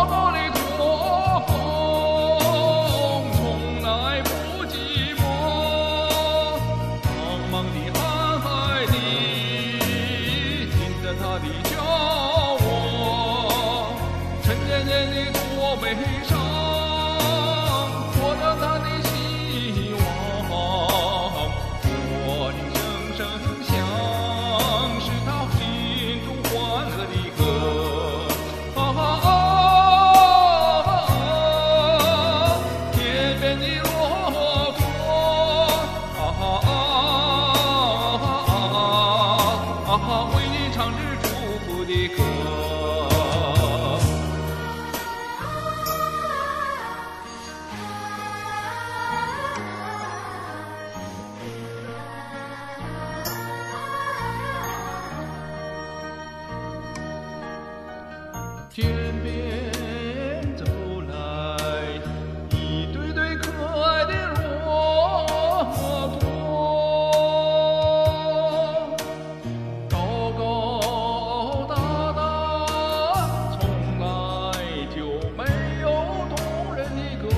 高的驼峰，从来不寂寞。茫茫的瀚海里，听着它的叫我，沉甸甸的多悲伤，活着它的希望，我的声声响，是他心中欢乐的歌。天边的骆驼，为你唱着祝福的歌。天边走来一对对可爱的骆驼，高高大大，从来就没有动人的歌。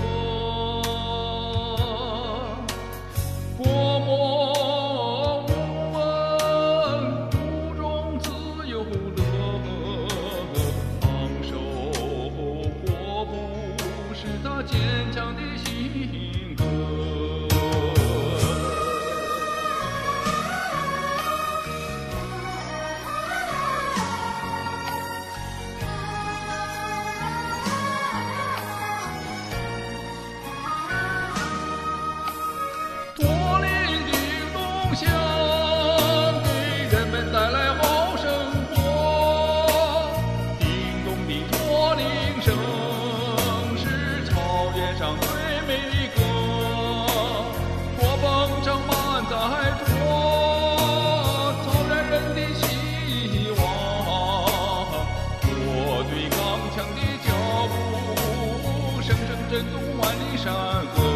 默默无闻，途中自由乐。是他坚强的性格。驼铃的隆响，给人们带来好生活。叮咚的驼铃声，上最美的歌，驼峰上满载着草原人的希望，驼队刚强的脚步，声声震动万里山河。